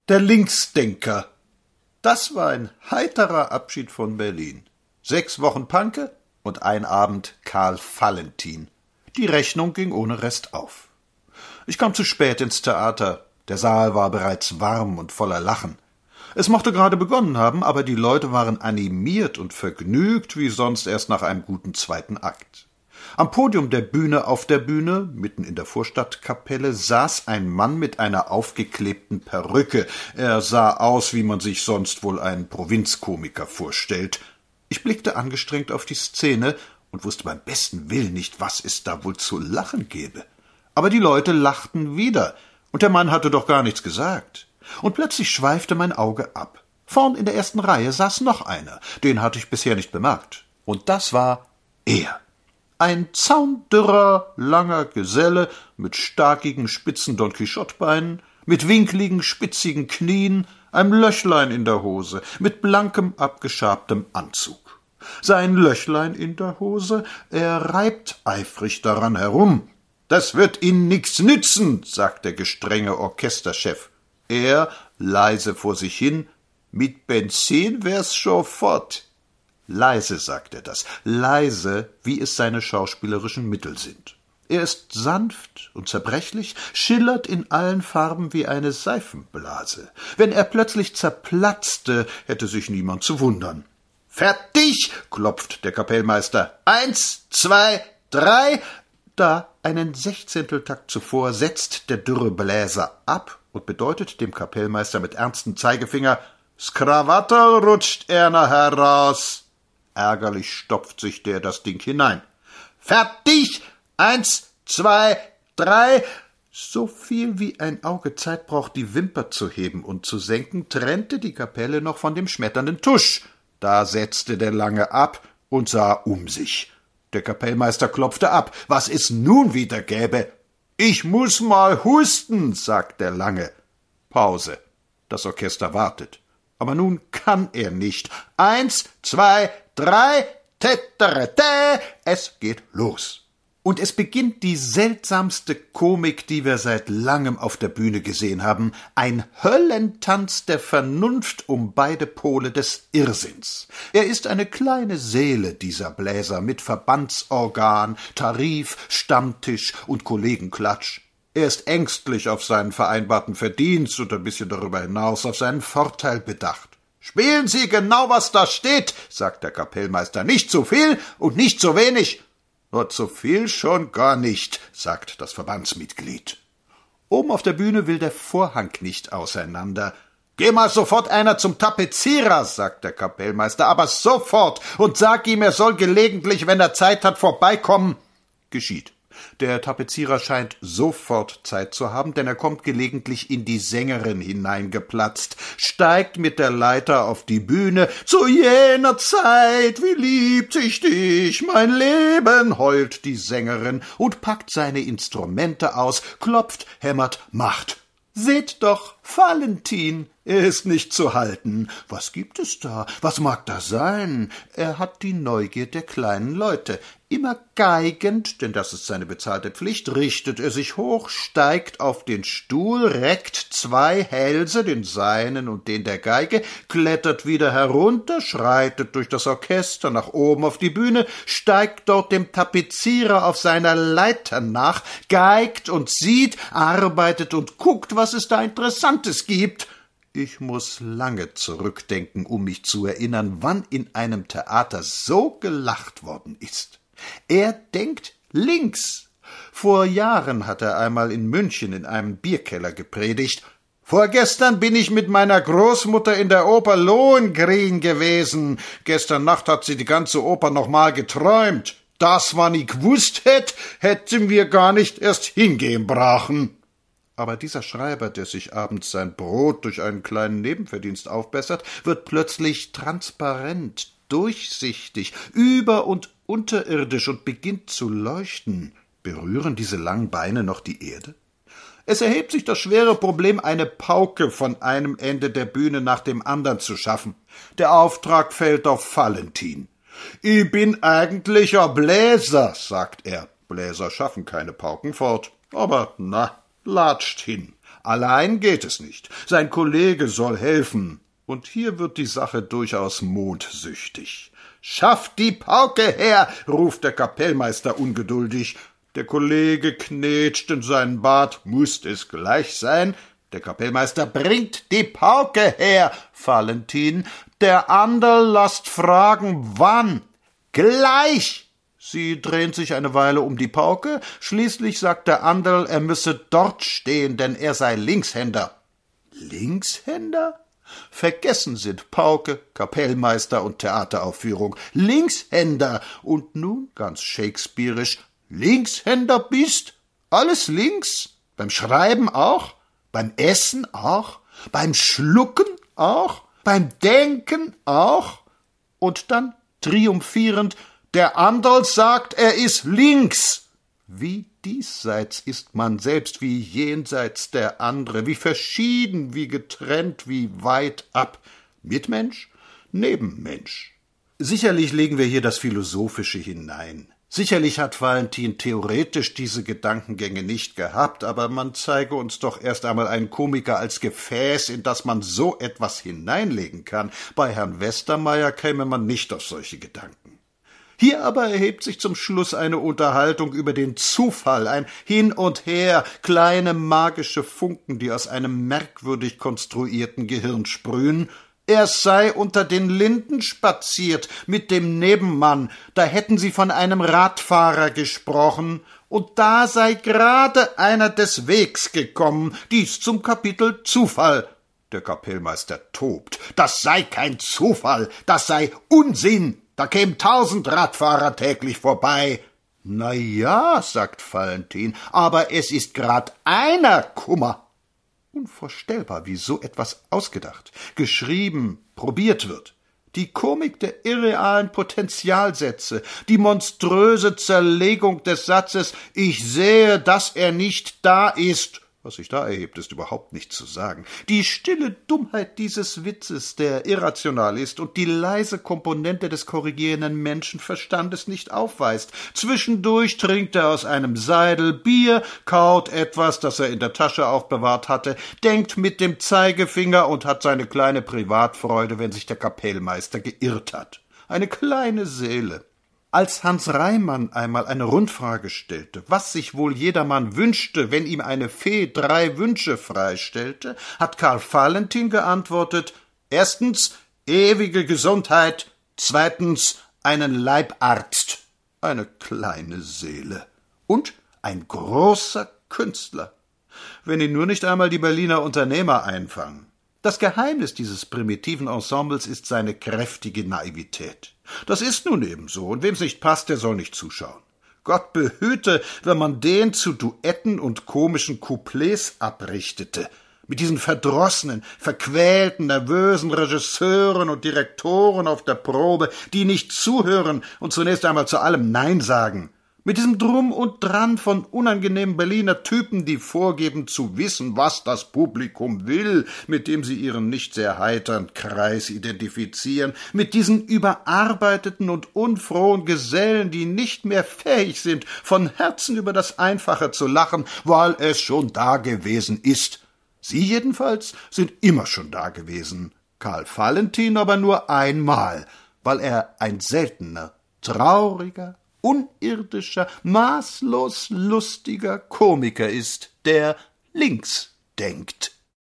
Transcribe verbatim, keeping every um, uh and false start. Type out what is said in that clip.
Der Linksdenker. Das war ein heiterer Abschied von Berlin. Sechs Wochen Panke und ein Abend Karl Valentin. Die Rechnung ging ohne Rest auf. Ich kam zu spät ins Theater. Der Saal war bereits warm und voller Lachen. Es mochte gerade begonnen haben, aber die Leute waren animiert und vergnügt, wie sonst erst nach einem guten zweiten Akt. Am Podium der Bühne auf der Bühne, mitten in der Vorstadtkapelle, saß ein Mann mit einer aufgeklebten Perücke. Er sah aus, wie man sich sonst wohl einen Provinzkomiker vorstellt. Ich blickte angestrengt auf die Szene und wusste beim besten Willen nicht, was es da wohl zu lachen gäbe. Aber die Leute lachten wieder, und der Mann hatte doch gar nichts gesagt. Und plötzlich schweifte mein Auge ab. Vorn in der ersten Reihe saß noch einer, den hatte ich bisher nicht bemerkt. Und das war er. Ein zaundürrer, langer Geselle mit starkigen, spitzen Don Quixote-Beinen, mit winkligen, spitzigen Knien, einem Löchlein in der Hose, mit blankem, abgeschabtem Anzug. Sein Löchlein in der Hose, er reibt eifrig daran herum. »Das wird Ihnen nix nützen«, sagt der gestrenge Orchesterchef. Er, leise vor sich hin, »mit Benzin wär's schon fort«. Leise sagt er das, leise, wie es seine schauspielerischen Mittel sind. Er ist sanft und zerbrechlich, schillert in allen Farben wie eine Seifenblase. Wenn er plötzlich zerplatzte, hätte sich niemand zu wundern. »Fertig«, klopft der Kapellmeister. »Eins, zwei, drei«. Da, einen Sechzehnteltakt zuvor, setzt der dürre Bläser ab und bedeutet dem Kapellmeister mit ernstem Zeigefinger, »Skrawatterl rutscht erna heraus«. Ärgerlich stopft sich der das Ding hinein. »Fertig! Eins, zwei, drei!« So viel wie ein Auge Zeit braucht, die Wimper zu heben und zu senken, trennte die Kapelle noch von dem schmetternden Tusch. Da setzte der Lange ab und sah um sich. Der Kapellmeister klopfte ab, was es nun wieder gäbe. »Ich muß mal husten«, sagt der Lange. Pause. Das Orchester wartet. Aber nun kann er nicht. Eins, zwei, drei, tätterete, es geht los. Und es beginnt die seltsamste Komik, die wir seit langem auf der Bühne gesehen haben. Ein Höllentanz der Vernunft um beide Pole des Irrsinns. Er ist eine kleine Seele, dieser Bläser, mit Verbandsorgan, Tarif, Stammtisch und Kollegenklatsch. Er ist ängstlich auf seinen vereinbarten Verdienst und ein bisschen darüber hinaus auf seinen Vorteil bedacht. »Spielen Sie genau, was da steht«, sagt der Kapellmeister. »Nicht zu viel und nicht zu wenig.« »Nur zu viel schon gar nicht«, sagt das Verbandsmitglied. Oben auf der Bühne will der Vorhang nicht auseinander. »Geh mal sofort einer zum Tapezierer«, sagt der Kapellmeister, »aber sofort, und sag ihm, er soll gelegentlich, wenn er Zeit hat, vorbeikommen.« Geschieht. Der Tapezierer scheint sofort Zeit zu haben, denn er kommt gelegentlich in die Sängerin hineingeplatzt, steigt mit der Leiter auf die Bühne. »Zu jener Zeit, wie liebte ich dich, mein Leben«, heult die Sängerin und packt seine Instrumente aus, klopft, hämmert, macht. »Seht doch, Valentin, er ist nicht zu halten. Was gibt es da? Was mag da sein?« Er hat die Neugier der kleinen Leute. Immer geigend, denn das ist seine bezahlte Pflicht, richtet er sich hoch, steigt auf den Stuhl, reckt zwei Hälse, den seinen und den der Geige, klettert wieder herunter, schreitet durch das Orchester nach oben auf die Bühne, steigt dort dem Tapezierer auf seiner Leiter nach, geigt und sieht, arbeitet und guckt, was es da Interessantes gibt. Ich muß lange zurückdenken, um mich zu erinnern, wann in einem Theater so gelacht worden ist. Er denkt links. Vor Jahren hat er einmal in München in einem Bierkeller gepredigt. »Vorgestern bin ich mit meiner Großmutter in der Oper Lohengrin gewesen. Gestern Nacht hat sie die ganze Oper noch mal geträumt. Das, wann ich gewusst hätt, hätten wir gar nicht erst hingehen brachen.« Aber dieser Schreiber, der sich abends sein Brot durch einen kleinen Nebenverdienst aufbessert, wird plötzlich transparent, durchsichtig, über- und unterirdisch und beginnt zu leuchten. Berühren diese langen Beine noch die Erde? Es erhebt sich das schwere Problem, eine Pauke von einem Ende der Bühne nach dem anderen zu schaffen. Der Auftrag fällt auf Valentin. »Ich bin eigentlicher Bläser«, sagt er. Bläser schaffen keine Pauken fort, aber na, latscht hin. Allein geht es nicht. Sein Kollege soll helfen. Und hier wird die Sache durchaus mondsüchtig. »Schafft die Pauke her«, ruft der Kapellmeister ungeduldig. Der Kollege knetscht in seinen Bart. »Mußt es gleich sein?« Der Kapellmeister bringt die Pauke her. Valentin: »Der Anderl lasst fragen, wann?« »Gleich!« Sie drehen sich eine Weile um die Pauke. Schließlich sagt der Anderl, er müsse dort stehen, denn er sei Linkshänder. Linkshänder? Vergessen sind Pauke, Kapellmeister und Theateraufführung. Linkshänder! Und nun, ganz shakespearisch: Linkshänder bist? Alles links? Beim Schreiben auch? Beim Essen auch? Beim Schlucken auch? Beim Denken auch? Und dann triumphierend: Der Anderl sagt, er ist links. Wie diesseits ist man selbst, wie jenseits der andere, wie verschieden, wie getrennt, wie weit ab. Mitmensch, Nebenmensch. Sicherlich legen wir hier das Philosophische hinein. Sicherlich hat Valentin theoretisch diese Gedankengänge nicht gehabt, aber man zeige uns doch erst einmal einen Komiker als Gefäß, in das man so etwas hineinlegen kann. Bei Herrn Westermeier käme man nicht auf solche Gedanken. Hier aber erhebt sich zum Schluss eine Unterhaltung über den Zufall, ein Hin und Her, kleine magische Funken, die aus einem merkwürdig konstruierten Gehirn sprühen. Er sei unter den Linden spaziert mit dem Nebenmann, da hätten sie von einem Radfahrer gesprochen, und da sei gerade einer des Wegs gekommen, dies zum Kapitel Zufall. Der Kapellmeister tobt. Das sei kein Zufall, das sei Unsinn. Da kämen tausend Radfahrer täglich vorbei. Na ja, sagt Valentin, aber es ist grad einer Kummer. Unvorstellbar, wie so etwas ausgedacht, geschrieben, probiert wird. Die Komik der irrealen Potentialsätze, die monströse Zerlegung des Satzes »Ich sehe, dass er nicht da ist«. Was sich da erhebt, ist überhaupt nicht zu sagen. Die stille Dummheit dieses Witzes, der irrational ist und die leise Komponente des korrigierenden Menschenverstandes nicht aufweist. Zwischendurch trinkt er aus einem Seidel Bier, kaut etwas, das er in der Tasche aufbewahrt hatte, denkt mit dem Zeigefinger und hat seine kleine Privatfreude, wenn sich der Kapellmeister geirrt hat. Eine kleine Seele. Als Hans Reimann einmal eine Rundfrage stellte, was sich wohl jedermann wünschte, wenn ihm eine Fee drei Wünsche freistellte, hat Karl Valentin geantwortet: Erstens ewige Gesundheit, zweitens einen Leibarzt. Eine kleine Seele. Und ein großer Künstler. Wenn ihn nur nicht einmal die Berliner Unternehmer einfangen. Das Geheimnis dieses primitiven Ensembles ist seine kräftige Naivität. Das ist nun eben so, und wem's nicht passt, der soll nicht zuschauen. Gott behüte, wenn man den zu Duetten und komischen Couplets abrichtete, mit diesen verdrossenen, verquälten, nervösen Regisseuren und Direktoren auf der Probe, die nicht zuhören und zunächst einmal zu allem Nein sagen. Mit diesem Drum und Dran von unangenehmen Berliner Typen, die vorgeben zu wissen, was das Publikum will, mit dem sie ihren nicht sehr heiteren Kreis identifizieren, mit diesen überarbeiteten und unfrohen Gesellen, die nicht mehr fähig sind, von Herzen über das Einfache zu lachen, weil es schon da gewesen ist. Sie jedenfalls sind immer schon da gewesen, Karl Valentin aber nur einmal, weil er ein seltener, trauriger, unirdischer, maßlos lustiger Komiker ist, der links denkt.